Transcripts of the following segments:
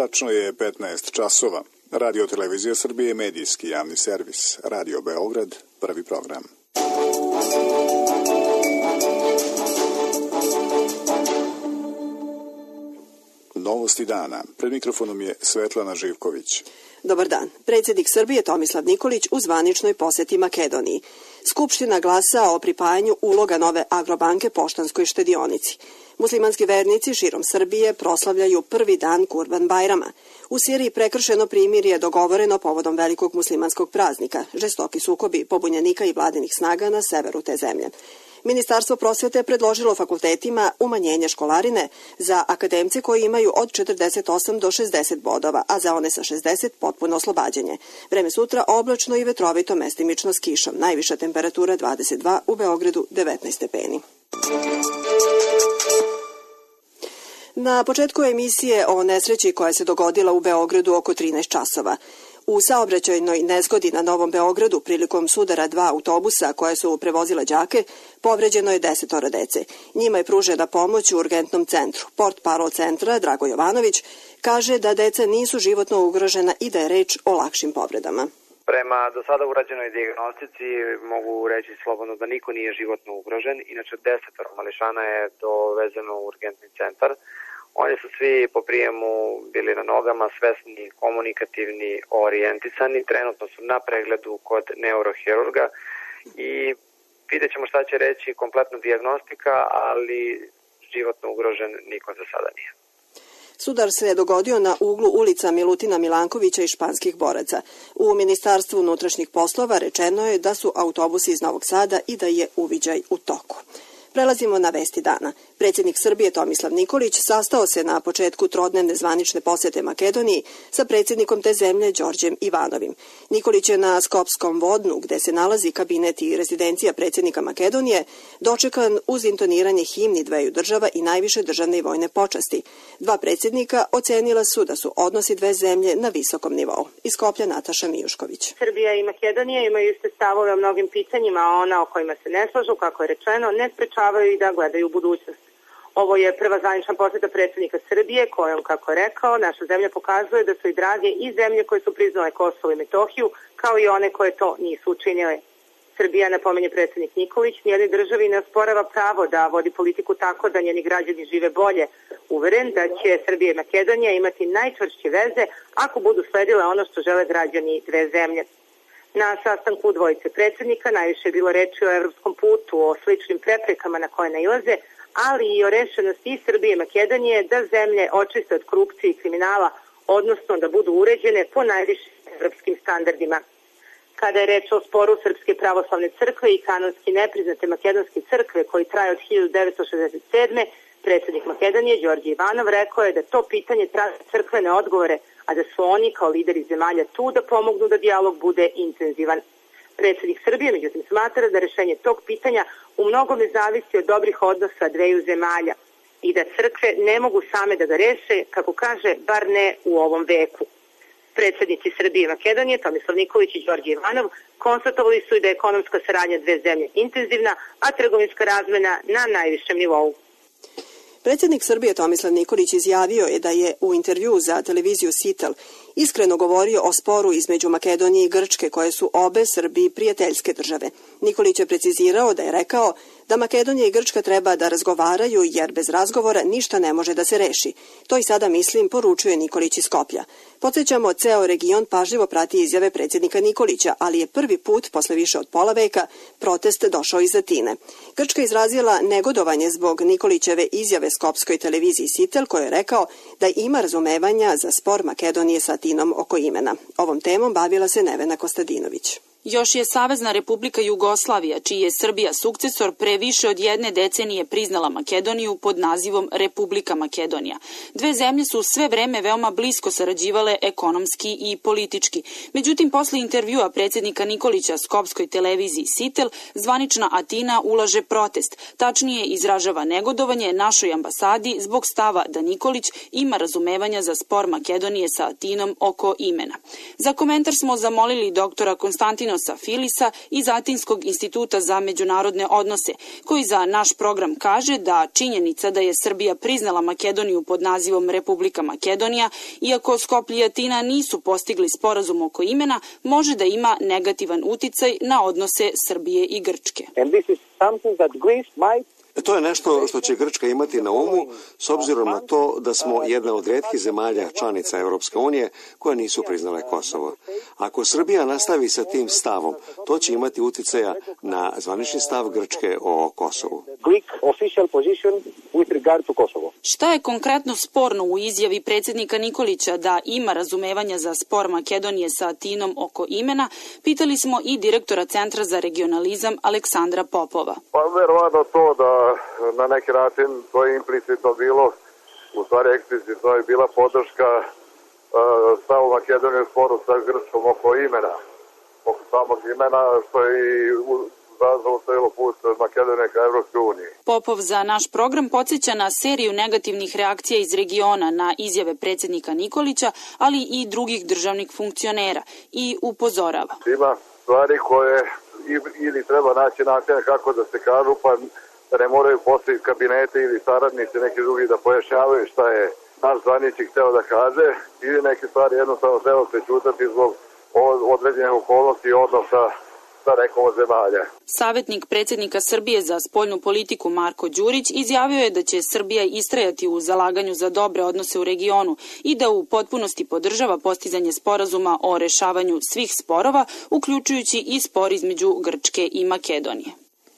Tačno je 15 časova. Radio Televizija Srbije, medijski javni servis. Radio Beograd, prvi program. Novosti dana. Pred mikrofonom je Svetlana Živković. Dobar dan. Predsjednik Srbije Tomislav Nikolić u zvaničnoj poseti Makedoniji. Skupština glasa o pripajanju uloga nove Agrobanke Poštanskoj štedionici. Muslimanski vernici širom Srbije proslavljaju prvi dan Kurban Bajrama. U Siriji prekršeno primirje dogovoreno povodom velikog muslimanskog praznika, žestoki sukobi pobunjenika i vladinih snaga na severu te zemlje. Ministarstvo prosvete predložilo fakultetima umanjenje školarine za akademce koji imaju od 48 do 60 bodova, a za one sa 60 potpuno oslobađanje. Vreme sutra oblačno i vetrovito, mestimično s kišom. Najviša temperatura 22, u Beogradu 19 stepeni. Na početku emisije o nesreći koja se dogodila u Beogradu oko 13 časova. U saobraćajnoj nezgodi na Novom Beogradu prilikom sudara dva autobusa koje su prevozile đake, povređeno je 10 dece. Njima je pružena pomoć u urgentnom centru. Portparol centra Drago Jovanović kaže da deca nisu životno ugrožena i da je reč o lakšim povredama. Prema do sada urađenoj dijagnostici mogu reći slobodno da niko nije životno ugrožen. Inače 10 mališana je dovezeno u urgentni centar. Oni su svi po prijemu bili na nogama, svesni, komunikativni, orijentisani. Trenutno su na pregledu kod neurohirurga i vidjet ćemo šta će reći kompletna dijagnostika, ali životno ugrožen niko za sada nije. Sudar se dogodio na uglu ulica Milutina Milankovića i Španskih boraca. U Ministarstvu unutrašnjih poslova rečeno je da su autobusi iz Novog Sada i da je uviđaj u toku. Prelazimo na vesti dana. Predsjednik Srbije Tomislav Nikolić sastao se na početku trodnevne zvanične posete Makedoniji sa predsjednikom te zemlje Đorđem Ivanovim. Nikolić je na Skopskom Vodnu, gde se nalazi kabinet i rezidencija predsjednika Makedonije, dočekan uz intoniranje himni dveju država i najviše državne i vojne počasti. Dva predsjednika ocenila su da su odnosi dve zemlje na visokom nivou. Iz Skoplja Nataša Mijušković. Srbija i Makedonija imaju iste stavove o mnogim pitanjima, a ona o kojima se ne slažu, kako je rečeno, ne sprečavaju i da gledaju u budućnost. Ovo je prva zvanična poseta predsjednika Srbije kojom, kako je rekao, naša zemlja pokazuje da su i drage i zemlje koje su priznale Kosovo i Metohiju, kao i one koje to nisu učinile. Srbija, napominje predsjednik Nikolić, nijednoj državi ne osporava pravo da vodi politiku tako da njeni građani žive bolje. Uveren da će Srbija i Makedonija imati najčvršće veze ako budu sledile ono što žele građani dve zemlje. Na sastanku dvojice predsjednika najviše je bilo reči o evropskom putu, o sličnim preprekama na koje nailaze, ali i o rešenosti i Srbije i Makedonije da zemlje očiste od korupcije i kriminala, odnosno da budu uređene po najvišim evropskim standardima. Kada je reč o sporu Srpske pravoslavne crkve i kanonski nepriznate makedonske crkve koji traje od 1967. predsjednik Makedonije Đorđe Ivanov rekao je da to pitanje traži crkvene odgovore, a da su oni kao lideri zemalja tu da pomognu da dijalog bude intenzivan. Predsjednik Srbije međutim smatra da rešenje tog pitanja u mnogome zavisi od dobrih odnosa dveju zemalja i da crkve ne mogu same da ga reše, kako kaže, bar ne u ovom veku. Predsjednici Srbije i Makedonije, Tomislav Nikolić i Đorđe Ivanov, konstatovali su i da je ekonomska saradnja dve zemlje intenzivna, a trgovinska razmena na najvišem nivou. Predsjednik Srbije Tomislav Nikolić izjavio je da je u intervjuu za televiziju Sitel iskreno govorio o sporu između Makedonije i Grčke, koje su obe Srbiji prijateljske države. Nikolić je precizirao da je rekao da Makedonija i Grčka treba da razgovaraju jer bez razgovora ništa ne može da se reši. To i sada mislim, poručuje Nikolić iz Skoplja. Podsjećamo, ceo region pažljivo prati izjave predsjednika Nikolića, ali je prvi put posle više od pola veka protest došao iz Atine. Grčka izrazila negodovanje zbog Nikolićeve izjave skopskoj televiziji Sitel, koji je rekao da ima razumevanja za spor Makedonije sa Atinom oko imena. Ovom temom bavila se Nevena Kostadinović. Još je Savezna Republika Jugoslavija, čiji je Srbija sukcesor, pre više od jedne decenije priznala Makedoniju pod nazivom Republika Makedonija. Dve zemlje su sve vreme veoma blisko sarađivale ekonomski i politički. Međutim, posle intervjua predsjednika Nikolića skopskoj televiziji Sitel, zvanična Atina ulaže protest. Tačnije izražava negodovanje našoj ambasadi zbog stava da Nikolić ima razumevanja za spor Makedonije sa Atinom oko imena. Za komentar smo zamolili doktora Konstantina Inosa Filisa iz Atinskog instituta za međunarodne odnose, koji za naš program kaže da činjenica da je Srbija priznala Makedoniju pod nazivom Republika Makedonija, iako Skoplje i Atina nisu postigli sporazum oko imena, može da ima negativan uticaj na odnose Srbije i Grčke. To je nešto što će Grčka imati na umu s obzirom na to da smo jedna od retkih zemalja članica Europske unije koja nisu priznale Kosovo. Ako Srbija nastavi sa tim stavom, to će imati uticaja na zvanični stav Grčke o Kosovu. Šta je konkretno sporno u izjavi predsjednika Nikolića da ima razumevanja za spor Makedonije sa Atinom oko imena, pitali smo i direktora Centra za regionalizam Aleksandra Popova. Pa verovatno to da na neki način to je implicitno bilo, u stvari eksplicitno je bila podrška stavu Makedonije u sporu sa Grčkom oko imena, oko samog imena, što je i zaustavilo put Makedonije ka Evropskoj uniji. Popov za naš program podsjeća na seriju negativnih reakcija iz regiona na izjave predsjednika Nikolića, ali i drugih državnih funkcionera i upozorava. Ima stvari koje ili treba naći način kako da se kažu, pa da ne moraju postaviti kabinete ili saradnici neki drugi da pojašnjavaju šta je naš zvaničnik hteo da kaže, ili neke stvari jednostavno treba prećutati zbog određenih okolnosti i odnosa sa nekom od zemalja. Savjetnik predsjednika Srbije za spoljnu politiku Marko Đurić izjavio je da će Srbija istrajati u zalaganju za dobre odnose u regionu i da u potpunosti podržava postizanje sporazuma o rešavanju svih sporova, uključujući i spor između Grčke i Makedonije.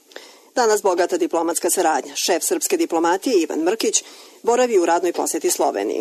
Danas bogata diplomatska saradnja. Šef srpske diplomatije Ivan Mrkić boravi u radnoj posjeti Sloveniji.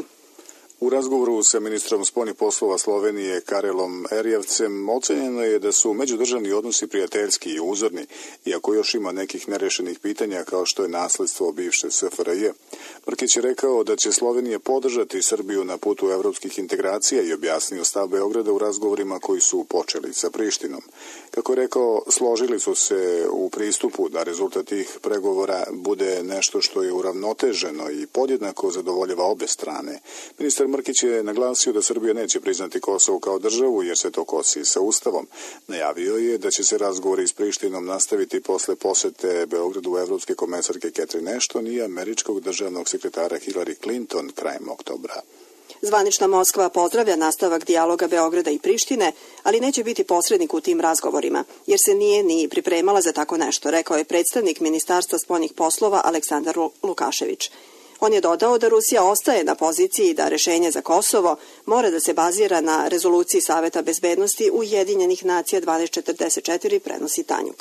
U razgovoru sa ministrom spoljnih poslova Slovenije Karelom Erjavcem ocenjeno je da su međudržavni odnosi prijateljski i uzorni, iako još ima nekih nerešenih pitanja kao što je nasledstvo bivše SFRJ. Mrkić je rekao da će Slovenija podržati Srbiju na putu evropskih integracija i objasnio stav Beograda u razgovorima koji su počeli sa Prištinom. Kako je rekao, složili su se u pristupu da rezultat tih pregovora bude nešto što je uravnoteženo i podjednako zadovoljava obe strane. Ministar Mrkić je naglasio da Srbija neće priznati Kosovo kao državu jer se to kosi sa Ustavom. Najavio je da će se razgovori s Prištinom nastaviti posle posete Beogradu evropske komesarke Catherine Ashton i američkog državnog sekretara Hillary Clinton krajem oktobra. Zvanična Moskva pozdravlja nastavak dijaloga Beograda i Prištine, ali neće biti posrednik u tim razgovorima, jer se nije ni pripremala za tako nešto, rekao je predstavnik Ministarstva spoljnih poslova Aleksandar Lukašević. On je dodao da Rusija ostaje na poziciji da rešenje za Kosovo mora da se bazira na rezoluciji Saveta bezbednosti Ujedinjenih nacija 1244, prenosi Tanjuk.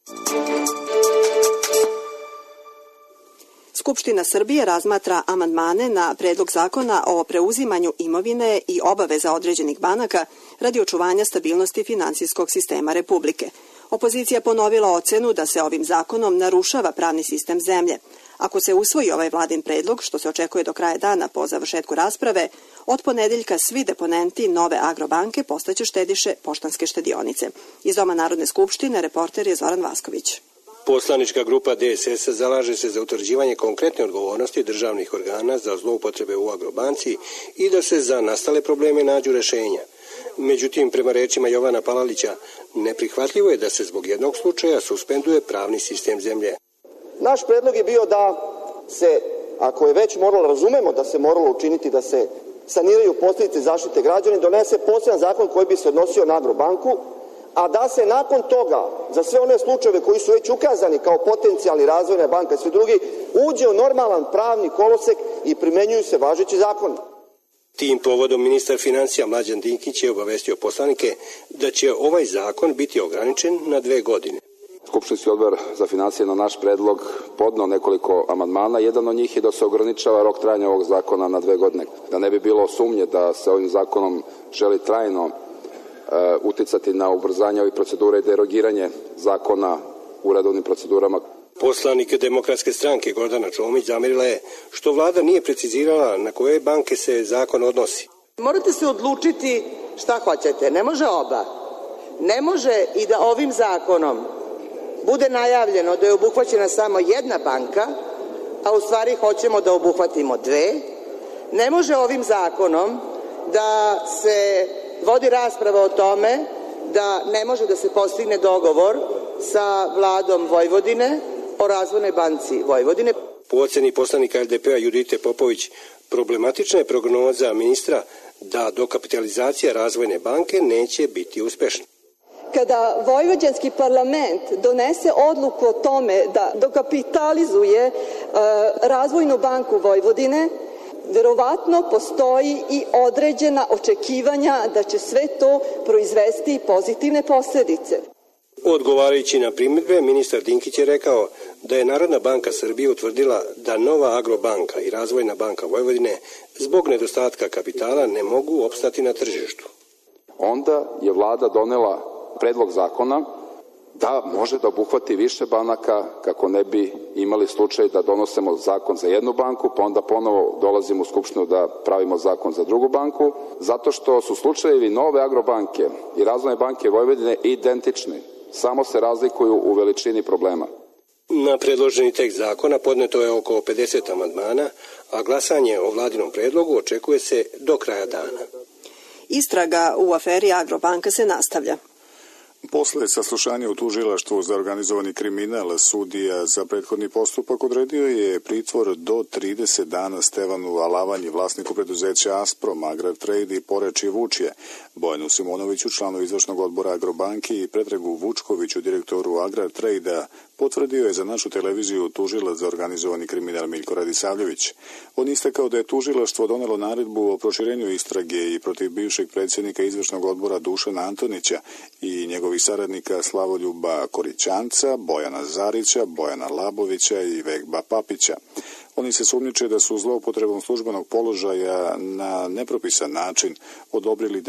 Skupština Srbije razmatra amandmane na predlog zakona o preuzimanju imovine i obaveza određenih banaka radi očuvanja stabilnosti finansijskog sistema Republike. Opozicija ponovila ocenu da se ovim zakonom narušava pravni sistem zemlje. Ako se usvoji ovaj vladin predlog, što se očekuje do kraja dana po završetku rasprave, od ponedeljka svi deponenti nove Agrobanke postaće štediše Poštanske štedionice. Iz Doma Narodne skupštine reporter je Zoran Vasković. Poslanička grupa DSS zalaže se za utvrđivanje konkretne odgovornosti državnih organa za zloupotrebe u Agrobanci i da se za nastale probleme nađu rešenja. Međutim, prema rečima Jovana Palalića, neprihvatljivo je da se zbog jednog slučaja suspenduje pravni sistem zemlje. Naš predlog je bio da se, ako je već moralo, razumemo da se moralo učiniti da se saniraju posljedice zaštite građana, donese poseban zakon koji bi se odnosio na Agrobanku, a da se nakon toga, za sve one slučajeve koji su već ukazani kao potencijalni razvojna banka i svi drugi, uđe u normalan pravni kolosek i primenjuju se važeći zakoni. Tim povodom ministar financija Mlađan Dinkić je obavestio poslanike da će ovaj zakon biti ograničen na 2 godine. Skupštinski odbor za financije na naš predlog podneo nekoliko amandmana. Jedan od njih je da se ograničava rok trajanja ovog zakona na 2 godine. Da ne bi bilo sumnje da se ovim zakonom želi trajno uticati na ubrzanje ovih procedura i derogiranje zakona u redovnim procedurama. Poslanik Demokratske stranke Gordana Čomić zamerila je što vlada nije precizirala na koje banke se zakon odnosi. Morate se odlučiti šta hoćete. Ne može oba. Ne može i da ovim zakonom bude najavljeno da je obuhvaćena samo jedna banka, a u stvari hoćemo da obuhvatimo 2. Ne može ovim zakonom da se vodi rasprava o tome da ne može da se postigne dogovor sa vladom Vojvodine o Razvojnoj banci Vojvodine. Po oceni poslanika LDP-a Judite Popović, problematična je prognoza ministra da dokapitalizacija Razvojne banke neće biti uspešna. Kada vojvođanski parlament donese odluku o tome da dokapitalizuje Razvojnu banku Vojvodine, verovatno postoji i određena očekivanja da će sve to proizvesti pozitivne posledice. Odgovarajući na primjedbe, ministar Dinkić je rekao da je Narodna banka Srbije utvrdila da Nova Agrobanka i Razvojna banka Vojvodine zbog nedostatka kapitala ne mogu opstati na tržištu. Onda je vlada donela predlog zakona da može da obuhvati više banaka kako ne bi imali slučaj da donosimo zakon za jednu banku, pa onda ponovo dolazimo u Skupštinu da pravimo zakon za drugu banku, zato što su slučajevi Nove Agrobanke i Razvojne banke Vojvodine identični, samo se razlikuju u veličini problema. Na predloženi tekst zakona podneto je oko 50 amandmana, a glasanje o vladinom predlogu očekuje se do kraja dana. Istraga u aferi Agrobanka se nastavlja. Posle saslušanja u tužilaštvu za organizovani kriminal, sudija za prethodni postupak odredio je pritvor do 30 dana Stevanu Alavanji, vlasniku preduzeća Asprom, Agrar Trade i Poreč i Vučje, Bojanu Simonoviću, članu izvršnog odbora Agrobanke i Predragu Vučkoviću, direktoru Agrar Trade-a, potvrdio je za našu televiziju tužilac za organizovani kriminal Miljko Radisavljević. On istakao da je tužilaštvo donelo naredbu o proširenju istrage i protiv bivšeg predsjednika izvršnog odbora Dušana Antonića i njegovih saradnika Slavoljuba Korićanca, Bojana Zarića, Bojana Labovića i Vegba Papića. Oni se sumnjiče da su zloupotrebom službenog položaja na nepropisan način odobrili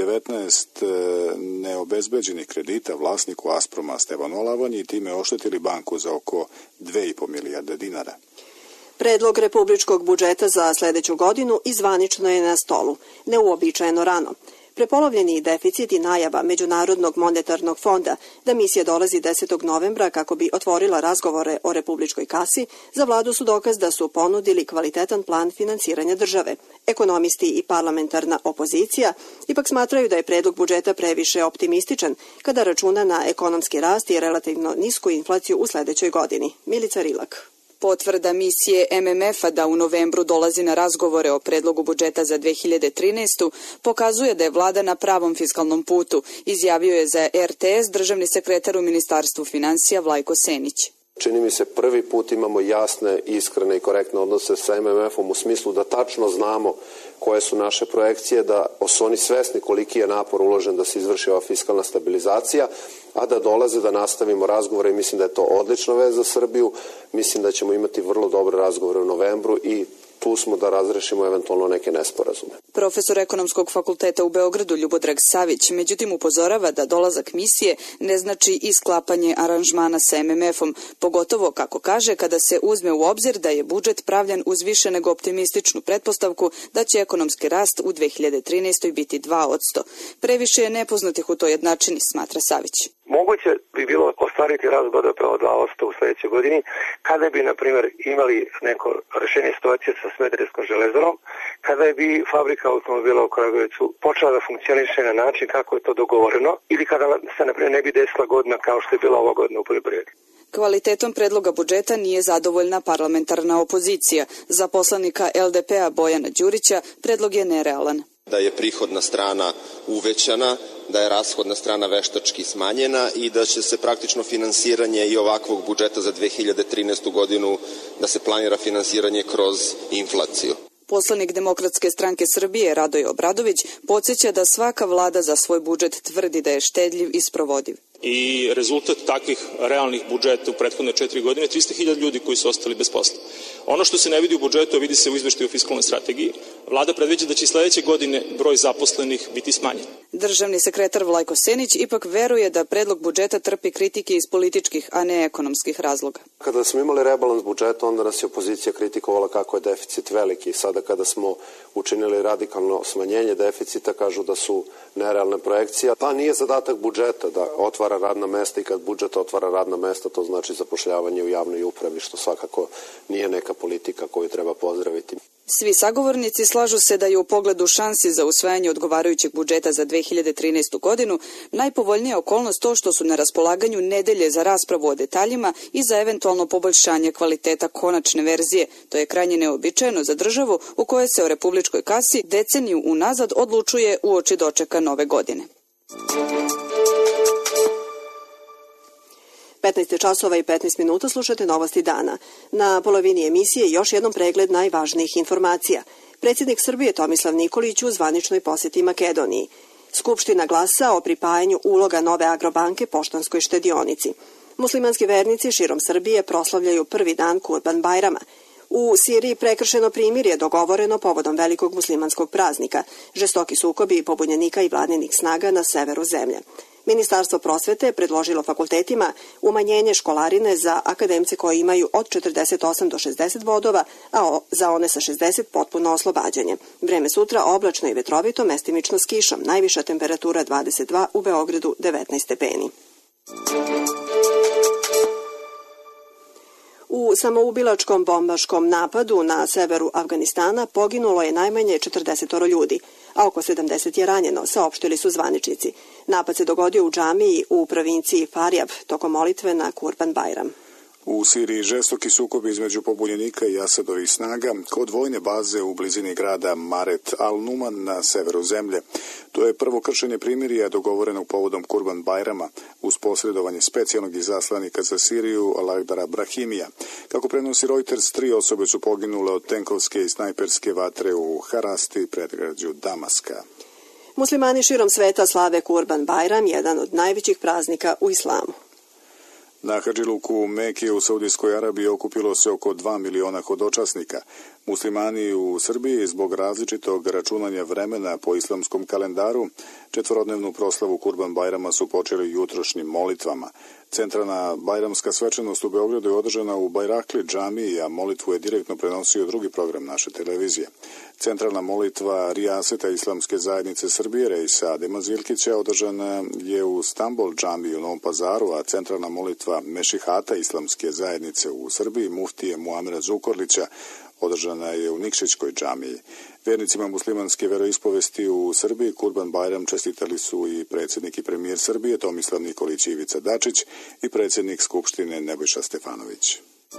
19 neobezbeđenih kredita vlasniku Asproma Stevanu Alavanji i time oštetili banku za oko 2,5 milijarde dinara. Predlog republičkog budžeta za sledeću godinu izvanično je na stolu, neuobičajeno rano. Prepolovljeni deficit i najava Međunarodnog monetarnog fonda da misija dolazi 10. novembra kako bi otvorila razgovore o republičkoj kasi, za vladu su dokaz da su ponudili kvalitetan plan finansiranja države. Ekonomisti i parlamentarna opozicija ipak smatraju da je predlog budžeta previše optimističan kada računa na ekonomski rast i relativno nisku inflaciju u sledećoj godini. Milica Rilak. Potvrda misije MMF-a da u novembru dolazi na razgovore o predlogu budžeta za 2013. pokazuje da je vlada na pravom fiskalnom putu, izjavio je za RTS državni sekretar u Ministarstvu finansija Vlajko Senić. Čini mi se prvi put imamo jasne, iskrene i korektne odnose sa MMF-om u smislu da tačno znamo koje su naše projekcije, da su oni svesni koliki je napor uložen da se izvrši ova fiskalna stabilizacija, a da dolaze da nastavimo razgovore i mislim da je to odlična vez za Srbiju. Mislim da ćemo imati vrlo dobre razgovore u novembru i tu smo da razrešimo eventualno neke nesporazume. Profesor Ekonomskog fakulteta u Beogradu Ljubodrag Savić međutim upozorava da dolazak misije ne znači i sklapanje aranžmana sa MMF-om, pogotovo, kako kaže, kada se uzme u obzir da je budžet pravljen uz više nego optimističnu pretpostavku da će ekonomski rast u 2013. biti 2%. Previše je nepoznatih u toj jednačini, smatra Savić. Moguće bi bilo ostvariti rast BDP od 2% u sledećoj godini kada bi, na primjer, imali neko rešenje situacije sa Smederevskom železarom, kada bi fabrika automobila u Kragujevcu počela da funkcioniše na način kako je to dogovoreno ili kada se, na primjer, ne bi desila godina kao što je bila ova godina u poljoprivredi. Kvalitetom predloga budžeta nije zadovoljna parlamentarna opozicija. Za poslanika LDP-a Bojana Đurića predlog je nerealan. Da je prihodna strana uvećana, da je rashodna strana veštački smanjena i da će se praktično finansiranje i ovakvog budžeta za 2013. godinu, da se planira finansiranje kroz inflaciju. Poslanik Demokratske stranke Srbije Radoje Obradović podsjeća da svaka vlada za svoj budžet tvrdi da je štedljiv i sprovodiv. I rezultat takvih realnih budžeta u prethodne 4 godine je 300.000 ljudi koji su ostali bez posla. Ono što se ne vidi u budžetu, a vidi se u izveštaju o fiskalnoj strategiji, vlada predviđa da će sledeće godine broj zaposlenih biti smanjen. Državni sekretar Vlajko Senić ipak veruje da predlog budžeta trpi kritike iz političkih, a ne ekonomskih razloga. Kada smo imali rebalans budžeta, onda nas je opozicija kritikovala kako je deficit veliki. Sada kada smo učinili radikalno smanjenje deficita, kažu da su nerealne projekcije. Pa nije zadatak budžeta da otvara radna mesta i kad budžet otvara radna mesta, to znači zapošljavanje u javnoj upravi, što svakako nije neka politika koju treba pozdraviti. Svi sagovornici slažu se da je u pogledu šansi za usvajanje odgovarajućeg budžeta za 2013. godinu najpovoljnija okolnost to što su na raspolaganju nedelje za raspravu o detaljima i za eventualno poboljšanje kvaliteta konačne verzije. To je krajnje neobičajeno za državu u kojoj se o republičkoj kasi deceniju unazad odlučuje uoči dočeka nove godine. 15 časova i 15 minuta slušate Novosti dana. Na polovini emisije još jednom pregled najvažnijih informacija. Predsjednik Srbije Tomislav Nikolić u zvaničnoj posjeti Makedoniji. Skupština glasa o pripajanju uloga nove Agrobanke Poštanskoj štedionici. Muslimanski vernici širom Srbije proslavljaju prvi dan Kurban Bajrama. U Siriji prekršeno primirje dogovoreno povodom velikog muslimanskog praznika. Žestoki sukobi pobunjenika i vladinih snaga na severu zemlje. Ministarstvo prosvete je predložilo fakultetima umanjenje školarine za akademce koji imaju od 48 do 60 bodova, a za one sa 60 potpuno oslobađanje. Vreme sutra oblačno i vetrovito, mestimično s kišom. Najviša temperatura 22, u Beogradu 19 stepeni. U samoubilačkom bombaškom napadu na severu Afganistana poginulo je najmanje 40 ljudi, a oko 70 je ranjeno, saopštili su zvaničnici. Napad se dogodio u džamiji u provinciji Faryab tokom molitve na Kurban Bajram. U Siriji žestoki sukob između pobunjenika i Asadovih snaga kod vojne baze u blizini grada Maret al-Numan na severu zemlje. To je prvo kršenje primirja dogovorenog povodom Kurban Bajrama uz posredovanje specijalnog izaslanika za Siriju Al-Akdara Brahimija. Kako prenosi Reuters, 3 osobe su poginule od tenkovske i snajperske vatre u Harasti, predgrađu Damaska. Muslimani širom sveta slave Kurban Bajram, jedan od najvećih praznika u islamu. Na Hadžiluku u Meki u Saudijskoj Arabiji okupilo se oko 2 miliona hodočasnika. Muslimani u Srbiji zbog različitog računanja vremena po islamskom kalendaru četvorodnevnu proslavu Kurban Bajrama su počeli jutrošnjim molitvama. Centralna bajramska svečanost u Beogradu je održana u Bajrakli džamiji, a molitvu je direktno prenosio drugi program naše televizije. Centralna molitva Rijaseta Islamske zajednice Srbije Rejsa Adema Zilkića održana je u Stambol džamiji u Novom Pazaru, a centralna molitva Mešihata Islamske zajednice u Srbiji muftije Muamera Zukorlića održana je u Nikšićkoj džamiji. Vernicima muslimanske veroispovesti u Srbiji Kurban Bajram čestitali su i predsjednik i premijer Srbije Tomislav Nikolić i Ivica Dačić i predsjednik Skupštine Nebojša Stefanović.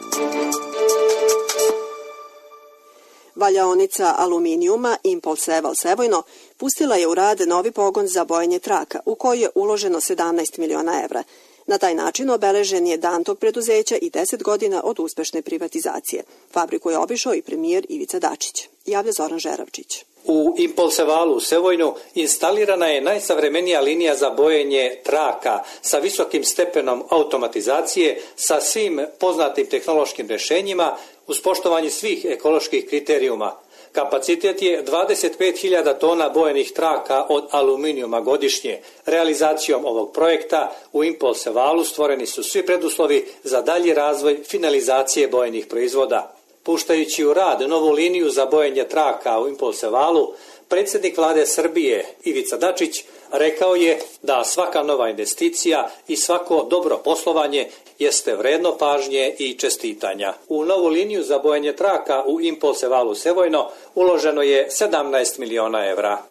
Valjaonica aluminijuma Impolseval Sevojno pustila je u rad novi pogon za bojenje traka u koji je uloženo 17 miliona evra. Na taj način obeležen je dan tog preduzeća i 10 godina od uspešne privatizacije. Fabriku je obišao i premijer Ivica Dačić. Javlja Zoran Žeravčić. U Impolsevalu u Sevojnu instalirana je najsavremenija linija za bojenje traka sa visokim stepenom automatizacije, sa svim poznatim tehnološkim rešenjima uz poštovanje svih ekoloških kriterijuma. Kapacitet je 25.000 tona bojenih traka od aluminijuma godišnje. Realizacijom ovog projekta u Impolsevalu stvoreni su svi preduslovi za dalji razvoj finalizacije bojenih proizvoda. Puštajući u rad novu liniju za bojenje traka u Impolsevalu, predsjednik vlade Srbije Ivica Dačić rekao je da svaka nova investicija i svako dobro poslovanje jeste vredno pažnje i čestitanja. U novu liniju za bojenje traka u Impolsevalu Sevojno uloženo je 17 miliona evra.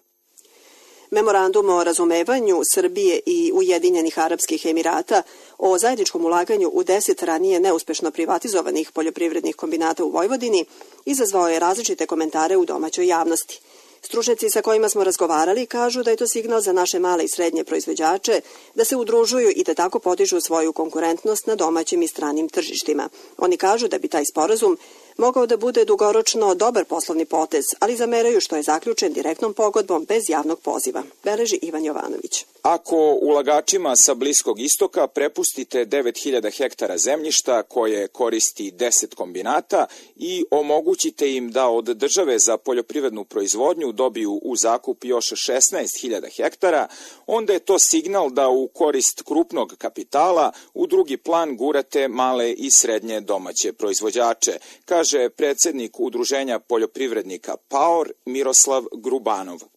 Memorandum o razumevanju Srbije i Ujedinjenih Arapskih Emirata o zajedničkom ulaganju u 10 ranije neuspešno privatizovanih poljoprivrednih kombinata u Vojvodini izazvao je različite komentare u domaćoj javnosti. Stručnjaci sa kojima smo razgovarali kažu da je to signal za naše male i srednje proizvođače da se udružuju i da tako podižu svoju konkurentnost na domaćim i stranim tržištima. Oni kažu da bi taj sporazum mogao da bude dugoročno dobar poslovni potez, ali zameraju što je zaključen direktnom pogodbom bez javnog poziva. Beleži Ivan Jovanović. Ako ulagačima sa Bliskog istoka prepustite 9000 hektara zemljišta koje koristi 10 kombinata i omogućite im da od države za poljoprivrednu proizvodnju dobiju u zakup još 16.000 hektara, onda je to signal da u korist krupnog kapitala u drugi plan gurate male i srednje domaće proizvođače, kaže predsjednik Udruženja poljoprivrednika PAOR Miroslav Grubanov.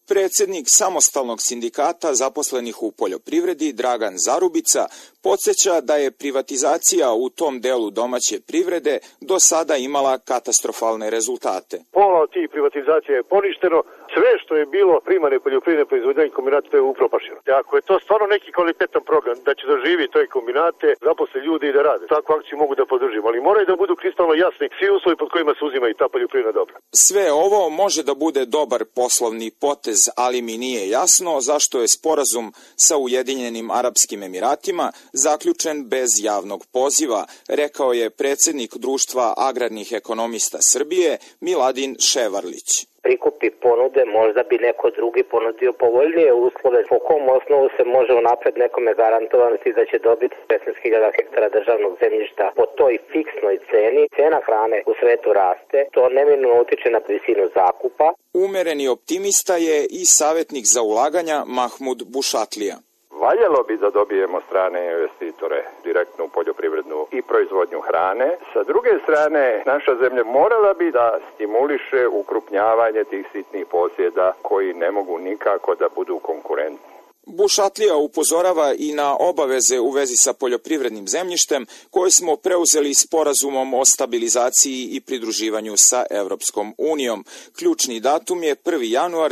Predsednik samostalnog sindikata zaposlenih u poljoprivredi Dragan Zarubica podsjeća da je privatizacija u tom delu domaće privrede do sada imala katastrofalne rezultate. Pola od tih privatizacija je poništeno, sve što je bilo primarne poljoprivredne proizvodnje kombinata to je upropašeno. Ako je to stvarno neki kvalitetan program da će doživi toj kombinate, zaposle ljudi i da rade. Takvu akciju mogu da podržim, ali moraju da budu kristalno jasni svi uslovi pod kojima se uzima i ta poljoprivredna dobra. Sve ovo može da bude dobar poslovni potez, ali mi nije jasno zašto je sporazum sa Ujedinjenim Arapskim Emiratima zaključen bez javnog poziva, rekao je predsednik Društva agrarnih ekonomista Srbije Miladin Ševarlić. Prikupi ponude, možda bi neko drugi ponudio povoljnije uslove. Po kom osnovu se može unapred nekome garantovati da će dobiti 15.000 hektara državnog zemljišta po toj fiksnoj ceni. Cena hrane u svetu raste, to neminovno utiče na visinu zakupa. Umereni optimista je i savjetnik za ulaganja Mahmud Bušatlija. Valjalo bi da dobijemo strane investitore direktno u poljoprivrednu i proizvodnju hrane. Sa druge strane, naša zemlja morala bi da stimuliše ukrupnjavanje tih sitnih posjeda koji ne mogu nikako da budu konkurentni. Bušatlija upozorava i na obaveze u vezi sa poljoprivrednim zemljištem koje smo preuzeli sporazumom o stabilizaciji i pridruživanju sa Evropskom unijom. Ključni datum je 1. januar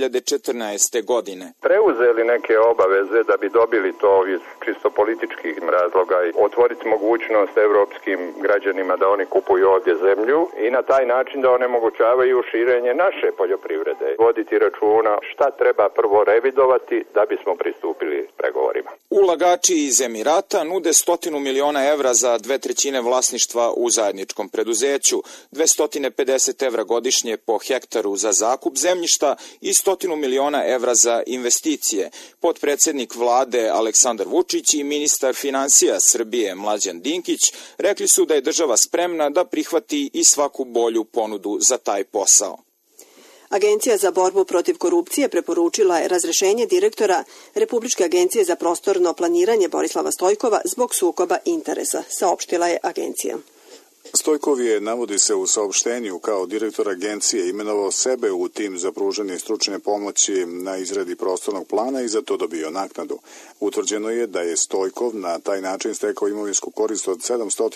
2014. godine. Preuzeli neke obaveze da bi dobili to iz čisto političkih razloga i otvoriti mogućnost evropskim građanima da oni kupuju ovdje zemlju i na taj način da onemogućavaju širenje naše poljoprivrede. Voditi računa šta treba prvo revidovati da bi smo pristupili pregovorima. Ulagači iz Emirata nude 100 miliona evra za 2/3 vlasništva u zajedničkom preduzeću, 250 evra godišnje po hektaru za zakup zemljišta i 100 miliona evra za investicije. Potpredsednik vlade Aleksandar Vučić i ministar finansija Srbije Mlađan Dinkić rekli su da je država spremna da prihvati i svaku bolju ponudu za taj posao. Agencija za borbu protiv korupcije preporučila je razrešenje direktora Republičke agencije za prostorno planiranje Borislava Stojkova zbog sukoba interesa, saopštila je agencija. Stojkov je, navodi se u saopštenju, kao direktor agencije imenovao sebe u tim za pružanje stručne pomoći na izradi prostornog plana i za to dobio naknadu. Utvrđeno je da je Stojkov na taj način stekao imovinsku korist od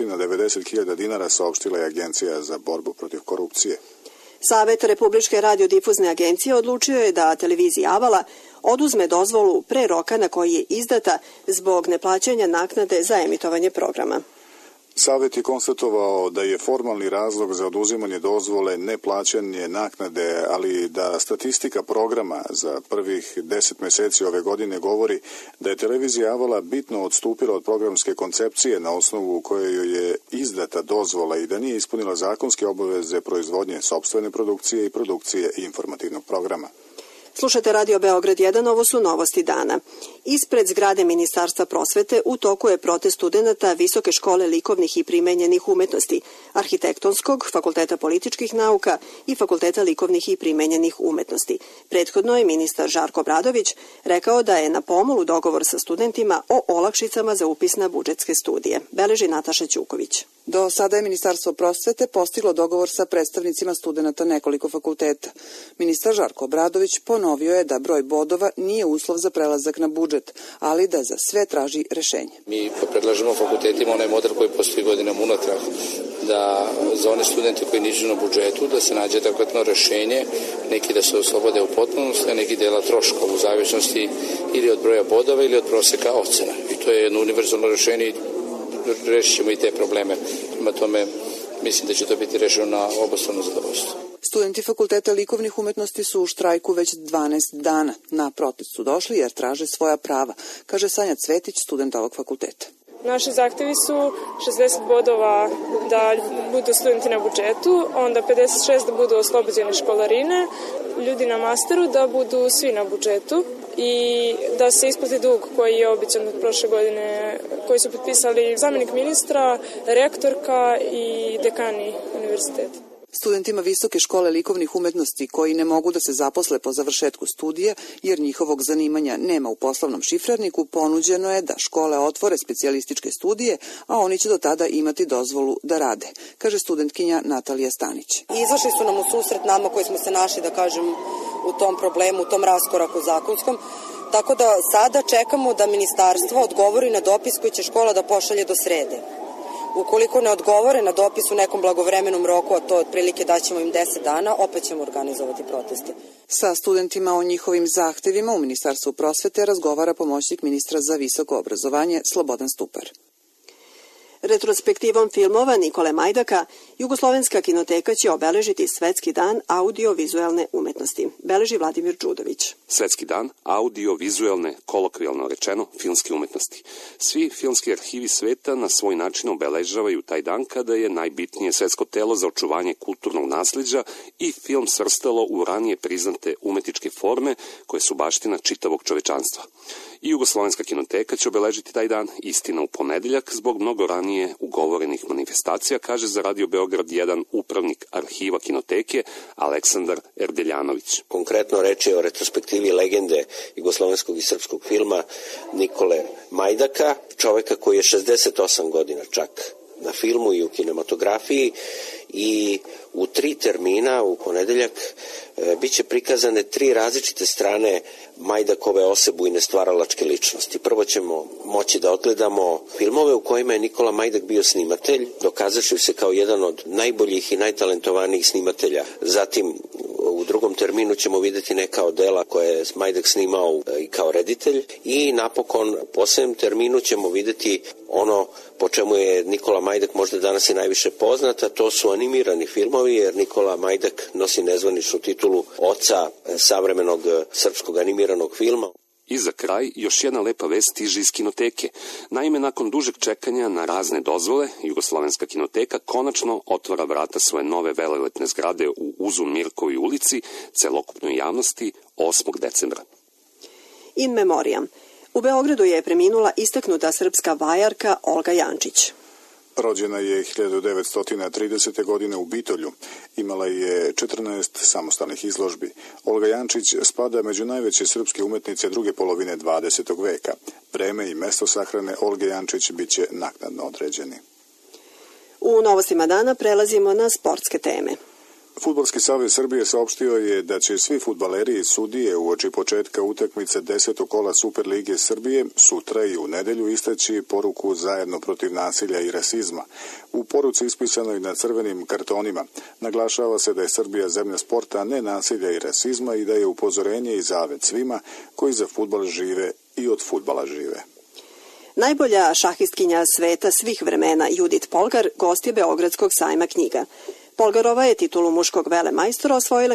790.000 dinara, saopštila je Agencija za borbu protiv korupcije. Savet Republičke radiodifuzne agencije odlučio je da televiziji Avala oduzme dozvolu pre roka na koji je izdata zbog neplaćanja naknade za emitovanje programa. Savet je konstatovao da je formalni razlog za oduzimanje dozvole neplaćanje naknade, ali da statistika programa za prvih 10 meseci ove godine govori da je televizija Avala bitno odstupila od programske koncepcije na osnovu koje joj je izdata dozvola i da nije ispunila zakonske obaveze proizvodnje sopstvene produkcije i produkcije informativnog programa. Slušate Radio Beograd 1, ovo su novosti dana. Ispred zgrade Ministarstva prosvete u toku je protest studenata Visoke škole likovnih i primenjenih umetnosti, Arhitektonskog, Fakulteta političkih nauka i Fakulteta likovnih i primenjenih umetnosti. Prethodno je ministar Žarko Obradović rekao da je na pomolu dogovor sa studentima o olakšicama za upis na budžetske studije. Beleži Nataša Ćuković. Do sada je Ministarstvo prosvete postiglo dogovor sa predstavnicima studenata nekoliko fakulteta. Ministar Žarko Obradović ponovio je da broj bodova nije uslov za prelazak na budžet, ali da za sve traži rešenje. Mi predlažemo fakultetima onaj model koji postoji godinama unatrag, da za one studente koji niđu na budžetu, da se nađe takvatno rešenje, neki da se oslobode u potpunosti, a neki dela troška u zavisnosti ili od broja bodova ili od proseka ocena. I to je jedno univerzalno rešenje i rešit ćemo i te probleme. Prema tome, mislim da će to biti rešeno na obostrano zadovoljstvo. Studenti Fakulteta likovnih umetnosti su u štrajku već 12 dana. Na protest su došli jer traže svoja prava, kaže Sanja Cvetić, student ovog fakulteta. Naši zahtevi su 60 bodova da budu studenti na budžetu, onda 56 da budu oslobođene školarine, ljudi na masteru da budu svi na budžetu i da se isplati dug koji je običan od prošle godine, koji su potpisali zamjenik ministra, rektorka i dekani univerziteta. Studentima Visoke škole likovnih umetnosti koji ne mogu da se zaposle po završetku studija jer njihovog zanimanja nema u poslovnom šifrarniku, ponuđeno je da škole otvore specijalističke studije, a oni će do tada imati dozvolu da rade, kaže studentkinja Natalija Stanić. Izašli su nam u susret nama koji smo se našli, da kažem, u tom problemu, u tom raskoraku zakonskom, tako da sada čekamo da ministarstvo odgovori na dopis koji će škola da pošalje do srede. Ukoliko ne odgovore na dopis u nekom blagovremenom roku, a to otprilike daćemo im 10 dana, opet ćemo organizovati proteste. Sa studentima o njihovim zahtevima u Ministarstvu prosvete razgovara pomoćnik ministra za visoko obrazovanje Slobodan Stupar. Retrospektivom filmova Nikole Majdaka, Jugoslovenska kinoteka će obeležiti Svetski dan audio-vizuelne umetnosti, beleži Vladimir Đudović. Svetski dan audio-vizuelne, kolokvijalno rečeno, filmske umetnosti. Svi filmski arhivi sveta na svoj način obeležavaju taj dan kada je najbitnije svetsko telo za očuvanje kulturnog nasleđa i film svrstalo u ranije priznate umetničke forme koje su baština čitavog čovečanstva. I Jugoslovenska kinoteka će obeležiti taj dan, istina u ponedeljak, zbog mnogo ranije ugovorenih manifestacija, kaže za Radio Beograd 1 upravnik arhiva kinoteke Aleksandar Erdeljanović. Konkretno reč je o retrospektivi legende jugoslovenskog i srpskog filma Nikole Majdaka, čoveka koji je 68 godina čak na filmu i u kinematografiji, i u 3 termina u ponedeljak biće prikazane 3 različite strane Majdakove osebujne stvaralačke ličnosti. Prvo ćemo moći da odgledamo filmove u kojima je Nikola Majdak bio snimatelj, dokazavši se kao jedan od najboljih i najtalentovanijih snimatelja. Zatim u drugom terminu ćemo videti neka od dela koje je Majdak snimao i kao reditelj, i napokon u poslednjem terminu ćemo videti ono po čemu je Nikola Majdak možda danas i najviše poznat, a to su animirani filmovi, jer Nikola Majdak nosi nezvaničnu titulu oca savremenog srpskog animiranog filma. I za kraj, još jedna lepa vest stiže iz kinoteke. Naime, nakon dužeg čekanja na razne dozvole, Jugoslovenska kinoteka konačno otvara vrata svoje nove velelepne zgrade u Uzun Mirkovi ulici celokupnoj javnosti 8. decembra. In memoriam. U Beogradu je preminula istaknuta srpska vajarka Olga Jančić. Rođena je 1930. godine u Bitolju. Imala je 14 samostalnih izložbi. Olga Jančić spada među najveće srpske umetnice druge polovine 20. veka. Vreme i mesto sahrane Olge Jančić biće naknadno određeni. U novostima dana prelazimo na sportske teme. Fudbalski savez Srbije saopštio je da će svi fudbaleri i sudije uoči početka utakmice 10. kola Superlige Srbije sutra i u nedelju istaći poruku zajedno protiv nasilja i rasizma. U poruci ispisanoj na crvenim kartonima naglašava se da je Srbija zemlja sporta, ne nasilja i rasizma, i da je upozorenje i zavet svima koji za fudbal žive i od fudbala žive. Najbolja šahistkinja sveta svih vremena Judit Polgar gost je Beogradskog sajma knjiga. Polgarova je titulu muškog velemajstora osvojila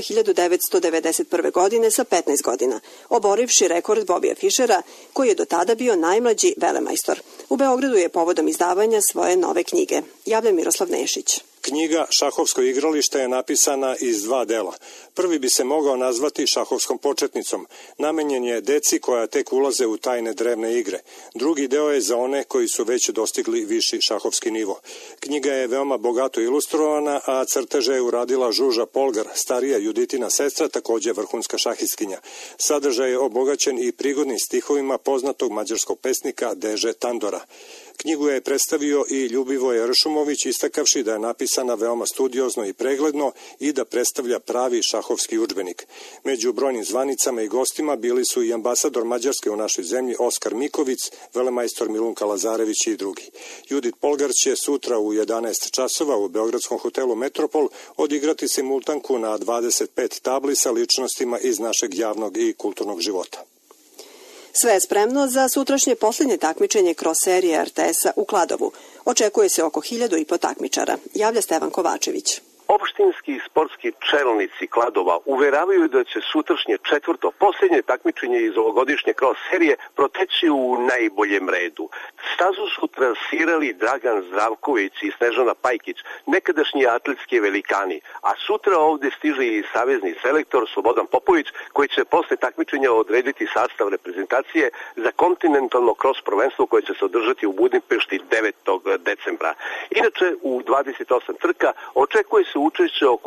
1991. godine sa 15 godina, oborivši rekord Bobija Fišera, koji je do tada bio najmlađi velemajstor. U Beogradu je povodom izdavanja svoje nove knjige. Javlja Miroslav Nešić. Knjiga Šahovsko igralište je napisana iz 2 dela. Prvi bi se mogao nazvati Šahovskom početnicom. Namenjen je deci koja tek ulaze u tajne drevne igre. Drugi deo je za one koji su već dostigli viši šahovski nivo. Knjiga je veoma bogato ilustrovana, a crteže je uradila Žuža Polgar, starija Juditina sestra, takođe vrhunska šahistkinja. Sadržaj je obogaćen i prigodnim stihovima poznatog mađarskog pesnika Deže Tandora. Knjigu je predstavio i Ljubivoje Ršumović, istakavši da je napisana veoma studiozno i pregledno i da predstavlja pravi šahovski udžbenik. Među brojnim zvanicama i gostima bili su i ambasador Mađarske u našoj zemlji Oskar Miković, velemajstor Milunka Lazarević i drugi. Judit Polgar će sutra u 11 časova u beogradskom hotelu Metropol odigrati simultanku na 25 tabli sa ličnostima iz našeg javnog i kulturnog života. Sve je spremno za sutrašnje posljednje takmičenje kroz serije RTS-a u Kladovu. Očekuje se oko 1500 takmičara, javlja Stevan Kovačević. Opštinski sportski čelnici Kladova uveravaju da će sutrašnje 4. posljednje takmičenje iz ovogodišnje cross serije proteći u najboljem redu. Stazu su trasirali Dragan Zdravković i Snežana Pajkić, nekadašnji atletski velikani, a sutra ovde stiže i savezni selektor Slobodan Popović, koji će posle takmičenja odrediti sastav reprezentacije za kontinentalno cross prvenstvo koje će se održati u Budimpešti 9. decembra. Inače, u 28 trka očekuje se učešće oko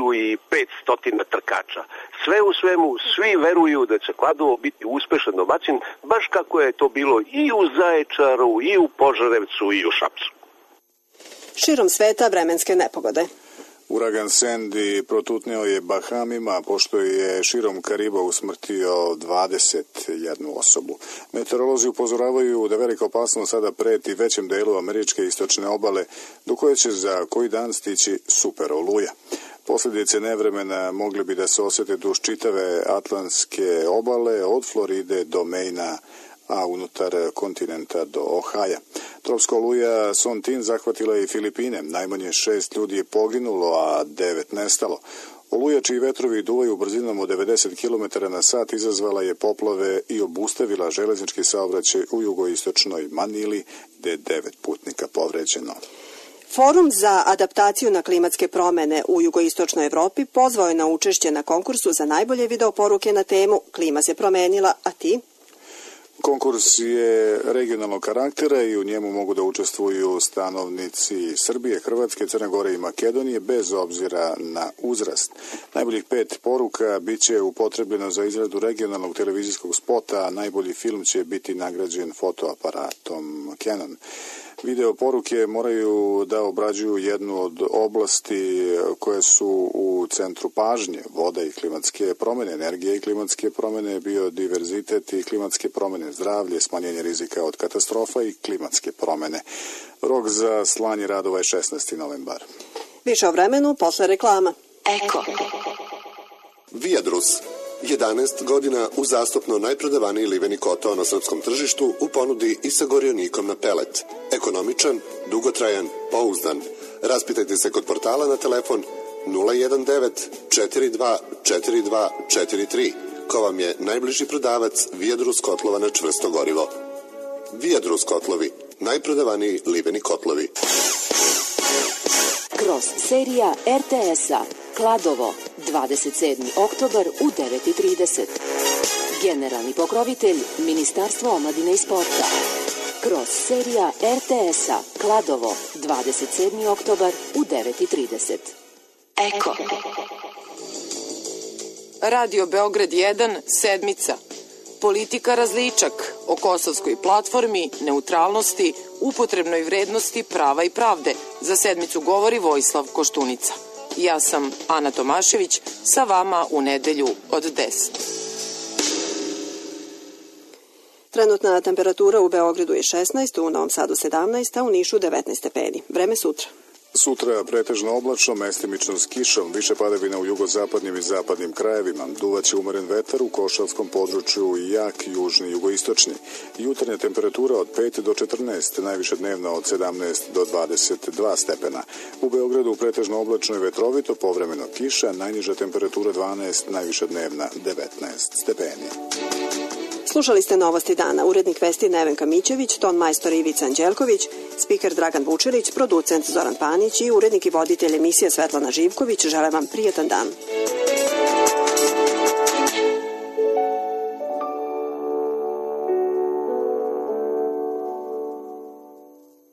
1500 trkača. Sve u svemu, svi veruju da će Kladovo biti uspešan domaćin, baš kako je to bilo i u Zaječaru, i u Požarevcu, i u Šapcu. Širom sveta vremenske nepogode. Uragan Sandy protutneo je Bahamima, pošto je širom Kariba usmrtio 21 osobu. Meteorolozi upozoravaju da velika opasnost sada preti većem delu američke istočne obale, do koje će za koji dan stići super oluja. Posljedice nevremena mogli bi da se osjete duž čitave atlantske obale, od Floride do Maina, a unutar kontinenta do Ohaja. Tropska oluja Sontin zahvatila i Filipine. Najmanje 6 ljudi je poginulo, a 9 nestalo. Oluja, čiji vetrovi duvaju brzinom od 90 km na sat, izazvala je poplave i obustavila železnički saobraćaj u jugoistočnoj Manili, gde je 9 putnika povređeno. Forum za adaptaciju na klimatske promene u jugoistočnoj Evropi pozvao je na učešće na konkursu za najbolje videoporuke na temu Klima se promenila, a ti? Konkurs je regionalnog karaktera i u njemu mogu da učestvuju stanovnici Srbije, Hrvatske, Crne Gore i Makedonije bez obzira na uzrast. Najboljih 5 poruka biće upotrebljeno za izradu regionalnog televizijskog spota, a najbolji film će biti nagrađen fotoaparatom Canon. Video poruke moraju da obrađuju jednu od oblasti koje su u centru pažnje: voda i klimatske promene, energija i klimatske promene, biodiverzitet i klimatske promene, zdravlje, smanjenje rizika od katastrofa i klimatske promene. Rok za slanje radova je 16. novembar. Više o vremenu posle reklama. Eko. Viadrus. 11 godina uzastopno najprodavaniji liveni kotao na srpskom tržištu u ponudi i sa gorionikom na pelet. Ekonomičan, dugotrajan, pouzdan. Raspitajte se kod portala na telefon 019 42 42 43. Ko vam je najbliži prodavac Viadrus kotlova na čvrsto gorivo. Viadrus kotlovi, najprodavaniji liveni kotlovi. Kroz serija RTS-a Kladovo, 27. oktobar u 9:30. Generalni pokrovitelj Ministarstvo omladine i sporta. Kroz serija RTS-a Kladovo, 27. oktobar u 9:30. Eko. Radio Beograd 1, sedmica. Politika različak o kosovskoj platformi, neutralnosti, upotrebnoj vrednosti prava i pravde. Za sedmicu govori Vojislav Koštunica. Ja sam Ana Tomašević, sa vama u nedelju od 10. Trenutna temperatura u Beogradu je 16, u Novom Sadu 17, a u Nišu 19 stepeni. Vreme sutra. Sutra pretežno oblačno, mestimično s kišom, više padavina u jugozapadnim i zapadnim krajevima. Duvaće umeren vetar u Košavskom području i jak južni jugoistočni. Jutarnja temperatura od 5 do 14, najviše dnevna od 17 do 22 stepena. U Beogradu pretežno oblačno i vetrovito, povremeno kiša, najniža temperatura 12, najviše dnevna 19 stepeni. Slušali ste Novosti dana, urednik vesti Nevenka Mićević, ton majstor Ivica Anđelković, spiker Dragan Vučilić, producent Zoran Panić i urednik i voditelj emisije Svetlana Živković. Žele vam prijetan dan.